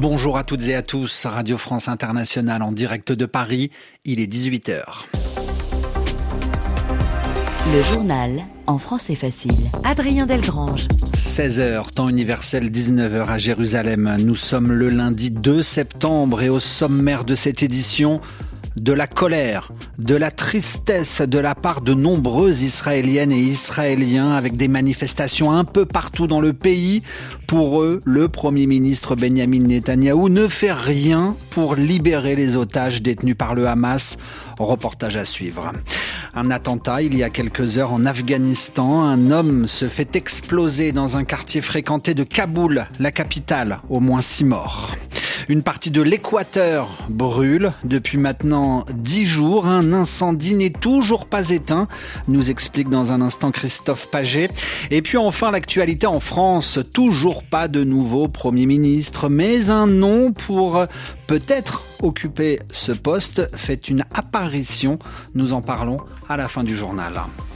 Bonjour à toutes et à tous, Radio France Internationale en direct de Paris, il est 18h. Le journal en français facile. Adrien Delgrange. 16h, temps universel, 19h à Jérusalem. Nous sommes le lundi 2 septembre et au sommaire de cette édition, de la colère, de la tristesse de la part de nombreuses Israéliennes et Israéliens avec des manifestations un peu partout dans le pays. Pour eux, le Premier ministre Benyamin Netanyahou ne fait rien pour libérer les otages détenus par le Hamas. Reportage à suivre. Un attentat il y a quelques heures en Afghanistan. Un homme se fait exploser dans un quartier fréquenté de Kaboul, la capitale. Au moins 6 morts. Une partie de l'Équateur brûle depuis maintenant 10 jours. Un incendie n'est toujours pas éteint, nous explique dans un instant Christophe Paget. Et puis enfin l'actualité en France, toujours pas de nouveau Premier ministre, mais un nom pour peut-être occuper ce poste fait une apparition. Nous en parlons à la fin du journal.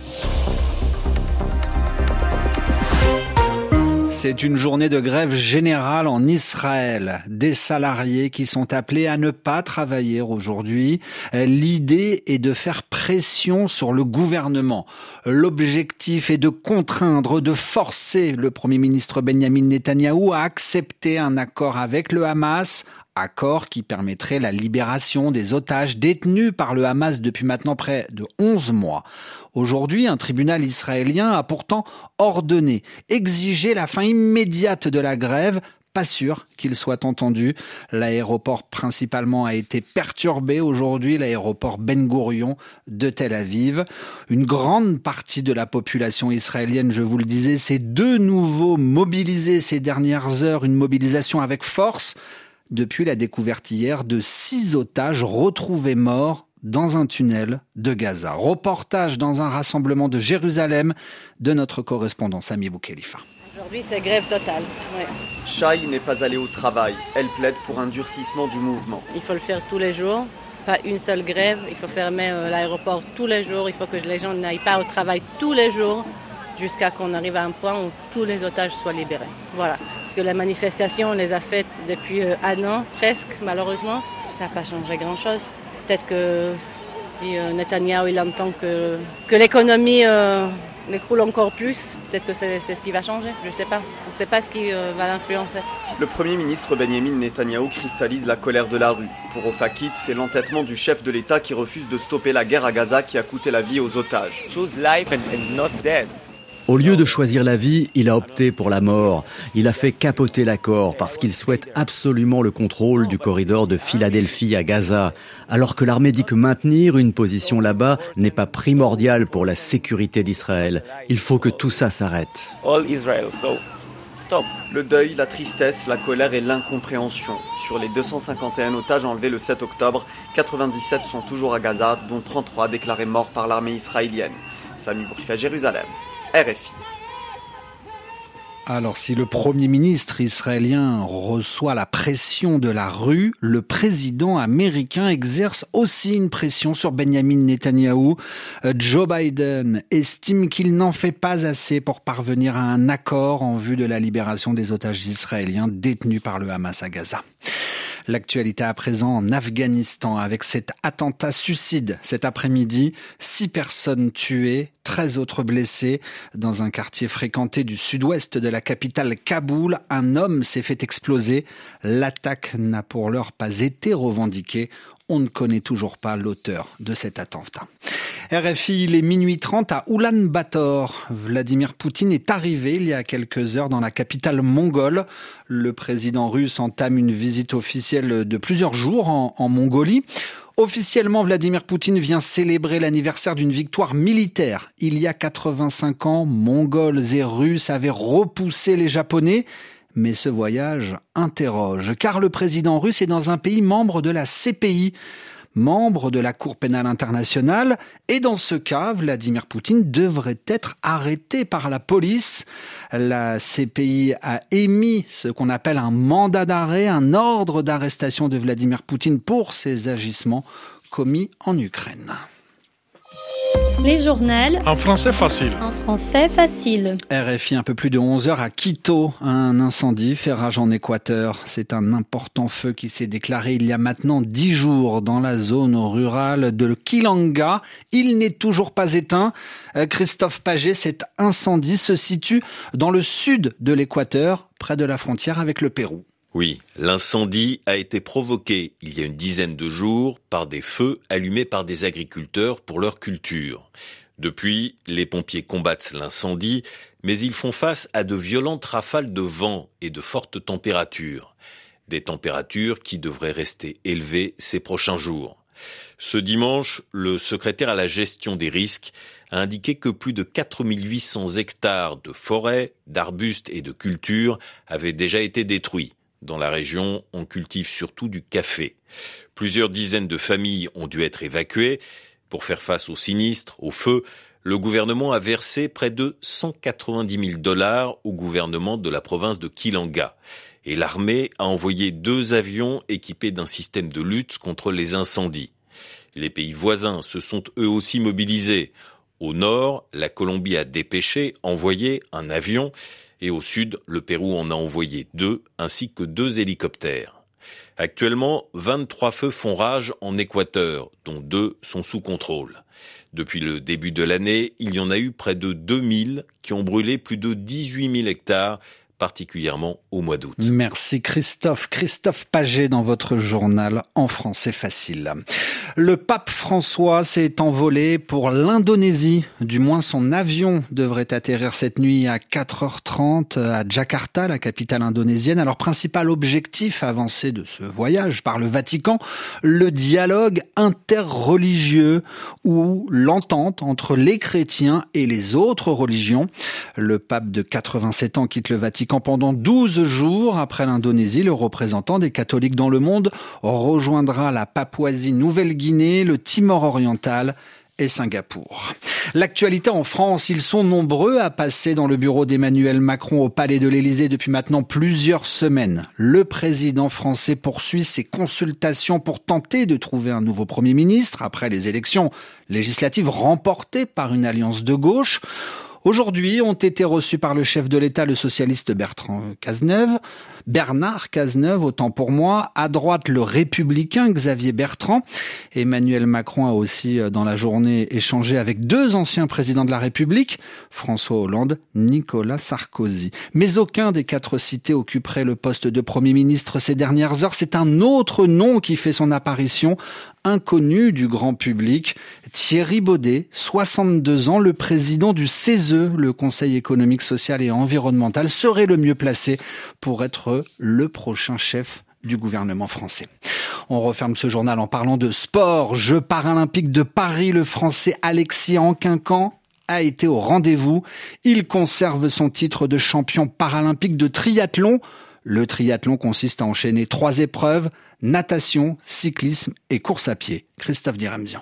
C'est une journée de grève générale en Israël. Des salariés qui sont appelés à ne pas travailler aujourd'hui. L'idée est de faire pression sur le gouvernement. L'objectif est de contraindre, de forcer le Premier ministre Benyamin Netanyahou à accepter un accord avec le Hamas. Accord qui permettrait la libération des otages détenus par le Hamas depuis maintenant près de 11 mois. Aujourd'hui, un tribunal israélien a pourtant ordonné, exigé la fin immédiate de la grève. Pas sûr qu'il soit entendu. L'aéroport principalement a été perturbé aujourd'hui, l'aéroport Ben Gourion de Tel Aviv. Une grande partie de la population israélienne, je vous le disais, s'est de nouveau mobilisée ces dernières heures, une mobilisation avec force. Depuis la découverte hier de 6 otages retrouvés morts dans un tunnel de Gaza. Reportage dans un rassemblement de Jérusalem de notre correspondant Sami Boukhelifa. Aujourd'hui, c'est grève totale. Ouais. Shai n'est pas allée au travail. Elle plaide pour un durcissement du mouvement. Il faut le faire tous les jours, pas une seule grève. Il faut fermer l'aéroport tous les jours. Il faut que les gens n'aillent pas au travail tous les jours, jusqu'à qu'on arrive à un point où tous les otages soient libérés. Voilà. Parce que la manifestation, on les a faites depuis un an, presque, malheureusement. Ça n'a pas changé grand-chose. Peut-être que si Netanyahou il entend que l'économie l'écroule encore plus, peut-être que c'est ce qui va changer. Je ne sais pas. On ne sait pas ce qui va l'influencer. Le Premier ministre Benyamin Netanyahou cristallise la colère de la rue. Pour Ofakit, c'est l'entêtement du chef de l'État qui refuse de stopper la guerre à Gaza qui a coûté la vie aux otages. Choose life and not dead. Au lieu de choisir la vie, il a opté pour la mort. Il a fait capoter l'accord parce qu'il souhaite absolument le contrôle du corridor de Philadelphie à Gaza, alors que l'armée dit que maintenir une position là-bas n'est pas primordial pour la sécurité d'Israël. Il faut que tout ça s'arrête. All Israel, so stop. Le deuil, la tristesse, la colère et l'incompréhension. Sur les 251 otages enlevés le 7 octobre, 97 sont toujours à Gaza, dont 33 déclarés morts par l'armée israélienne. Sami Boukhelifa, Jérusalem. RFI. Alors, si le Premier ministre israélien reçoit la pression de la rue, le président américain exerce aussi une pression sur Benyamin Netanyahou. Joe Biden estime qu'il n'en fait pas assez pour parvenir à un accord en vue de la libération des otages israéliens détenus par le Hamas à Gaza. L'actualité à présent en Afghanistan avec cet attentat suicide cet après-midi. 6 personnes tuées, 13 autres blessés. Dans un quartier fréquenté du sud-ouest de la capitale Kaboul, un homme s'est fait exploser. L'attaque n'a pour l'heure pas été revendiquée. On ne connaît toujours pas l'auteur de cet attentat. RFI, il est minuit 30 à Oulan-Bator. Vladimir Poutine est arrivé il y a quelques heures dans la capitale mongole. Le président russe entame une visite officielle de plusieurs jours en Mongolie. Officiellement, Vladimir Poutine vient célébrer l'anniversaire d'une victoire militaire. Il y a 85 ans, Mongols et Russes avaient repoussé les Japonais. Mais ce voyage interroge, car le président russe est dans un pays membre de la CPI, membre de la Cour pénale internationale, et dans ce cas, Vladimir Poutine devrait être arrêté par la police. La CPI a émis ce qu'on appelle un mandat d'arrêt, un ordre d'arrestation de Vladimir Poutine pour ses agissements commis en Ukraine. Les journaux. En français facile. En français facile. RFI, un peu plus de 11h à Quito. Un incendie fait rage en Équateur. C'est un important feu qui s'est déclaré il y a maintenant 10 jours dans la zone rurale de Quilanga. Il n'est toujours pas éteint. Christophe Paget, cet incendie se situe dans le sud de l'Équateur, près de la frontière avec le Pérou. Oui, l'incendie a été provoqué il y a une dizaine de jours par des feux allumés par des agriculteurs pour leur culture. Depuis, les pompiers combattent l'incendie, mais ils font face à de violentes rafales de vent et de fortes températures. Des températures qui devraient rester élevées ces prochains jours. Ce dimanche, le secrétaire à la gestion des risques a indiqué que plus de 4800 hectares de forêts, d'arbustes et de cultures avaient déjà été détruits. Dans la région, on cultive surtout du café. Plusieurs dizaines de familles ont dû être évacuées. Pour faire face au sinistre, au feu, le gouvernement a versé près de $190 000 au gouvernement de la province de Quilanga. Et l'armée a envoyé 2 avions équipés d'un système de lutte contre les incendies. Les pays voisins se sont eux aussi mobilisés. Au nord, la Colombie a envoyé un avion. Et au sud, le Pérou en a envoyé 2, ainsi que 2 hélicoptères. Actuellement, 23 feux font rage en Équateur, dont 2 sont sous contrôle. Depuis le début de l'année, il y en a eu près de 2000 qui ont brûlé plus de 18 000 hectares, particulièrement au mois d'août. Merci Christophe Paget dans votre journal en français facile. Le pape François s'est envolé pour l'Indonésie. Du moins son avion devrait atterrir cette nuit à 4h30 à Jakarta, la capitale indonésienne. Alors principal objectif avancé de ce voyage par le Vatican, le dialogue interreligieux ou l'entente entre les chrétiens et les autres religions. Le pape de 87 ans quitte le Vatican pendant 12 jours. Après l'Indonésie, le représentant des catholiques dans le monde rejoindra la Papouasie-Nouvelle-Guinée, le Timor oriental et Singapour. L'actualité en France, ils sont nombreux à passer dans le bureau d'Emmanuel Macron au Palais de l'Élysée depuis maintenant plusieurs semaines. Le président français poursuit ses consultations pour tenter de trouver un nouveau Premier ministre après les élections législatives remportées par une alliance de gauche. Aujourd'hui ont été reçus par le chef de l'État, le socialiste Bernard Cazeneuve, autant pour moi. À droite, le républicain Xavier Bertrand. Emmanuel Macron a aussi, dans la journée, échangé avec 2 anciens présidents de la République, François Hollande, Nicolas Sarkozy. Mais aucun des 4 cités occuperait le poste de Premier ministre ces dernières heures. C'est un autre nom qui fait son apparition, inconnu du grand public. Thierry Baudet, 62 ans, le président du CESE, le Conseil économique, social et environnemental, serait le mieux placé pour être le prochain chef du gouvernement français. On referme ce journal en parlant de sport. Jeux paralympiques de Paris, le Français Alexis Anquincan a été au rendez-vous. Il conserve son titre de champion paralympique de triathlon. Le triathlon consiste à enchaîner 3 épreuves, natation, cyclisme et course à pied. Christophe Diremzian.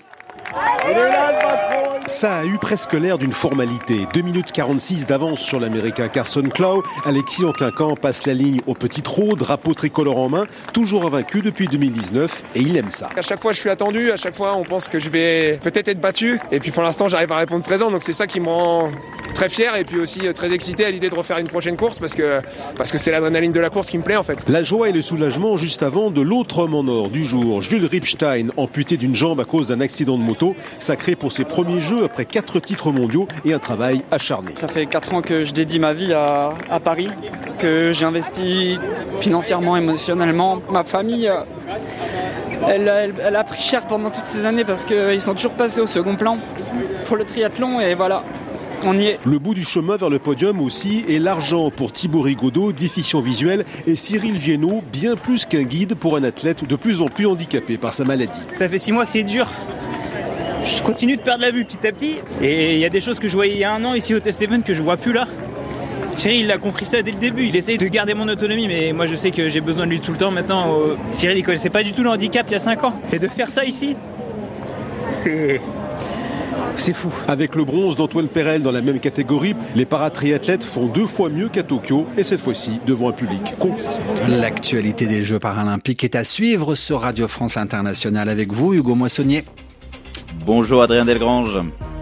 Ça a eu presque l'air d'une formalité. 2 minutes 46 d'avance sur l'Américain Carson Clough. Alexis Anquincan passe la ligne au petit trot, drapeau tricolore en main, toujours invaincu depuis 2019 et il aime ça. À chaque fois je suis attendu, à chaque fois on pense que je vais peut-être être battu et puis pour l'instant j'arrive à répondre présent, donc c'est ça qui me rend très fier et puis aussi très excité à l'idée de refaire une prochaine course parce que c'est l'adrénaline de la course qui me plaît en fait. La joie et le soulagement juste avant de l'autre homme en or du jour, Jules Ripstein, amputé d'une jambe à cause d'un accident de moto, sacré pour ses premiers jeux après 4 titres mondiaux et un travail acharné. Ça fait 4 ans que je dédie ma vie à Paris, que j'ai investi financièrement, émotionnellement. Ma famille, elle a pris cher pendant toutes ces années parce qu'ils sont toujours passés au second plan pour le triathlon et voilà. On y est. Le bout du chemin vers le podium aussi et l'argent pour Thibaut Rigaudot, déficient visuel, et Cyril Viennot, bien plus qu'un guide pour un athlète de plus en plus handicapé par sa maladie. Ça fait 6 mois que c'est dur. Je continue de perdre la vue petit à petit et il y a des choses que je voyais il y a 1 an ici au Test Event que je vois plus là. Cyril il a compris ça dès le début, il essaye de garder mon autonomie mais moi je sais que j'ai besoin de lui tout le temps maintenant. Cyril il connaissait pas du tout le handicap il y a 5 ans et de faire ça ici, c'est fou. Avec le bronze d'Antoine Perel dans la même catégorie, les paratriathlètes font 2 fois mieux qu'à Tokyo et cette fois-ci devant un public conquis. L'actualité des Jeux paralympiques est à suivre sur Radio France Internationale avec vous, Hugo Moissonnier. Bonjour Adrien Delgrange.